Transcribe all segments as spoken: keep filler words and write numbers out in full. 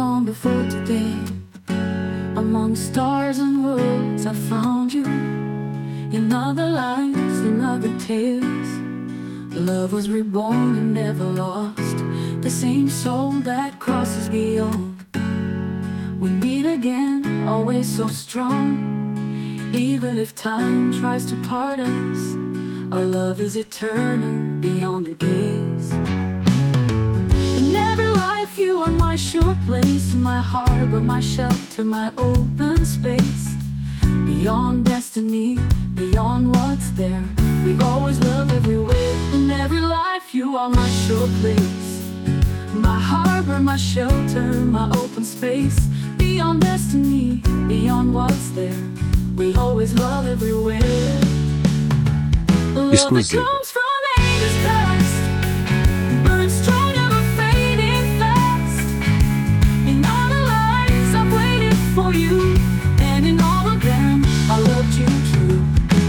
long before today. Among stars and worlds I found you. In other lives, in other tales, love was reborn and never lost. The same soul that crosses beyond. We meet again, always so strong. Even if time tries to part us, our love is eternal beyond the gaze. In every life you are my sure place, my harbor, my shelter, my open space. Beyond destiny, beyond what's there, we always love everywhere. In every life you are my sure place, my harbor, my shelter, my open space. Beyond destiny, beyond what's there, we always love everywhere. Love that comes from ages past, burns strong, never fading fast. In all the lives I've waited for you, and in all of them I loved you true.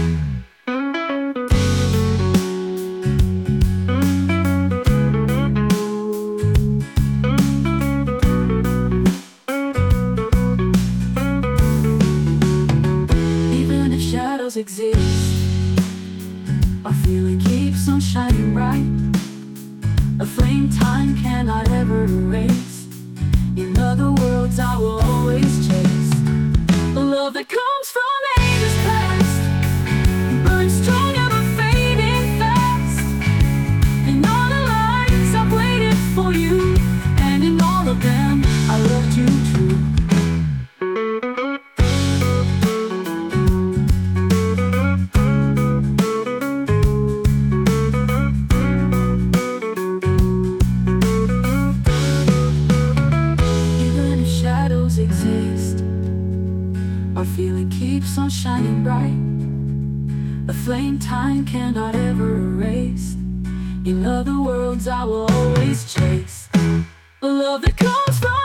Even if shadows exist, our feeling keeps on shining bright. A flame time cannot ever erase. In other words, I will always chase. A love that comes from ages past, burns strong, never fading fast. In all the lives I've waited for you, and in all of them I loved you true. Exist, our feeling keeps on shining bright. A flame time cannot ever erase. In other worlds, I will always chase. A love that comes from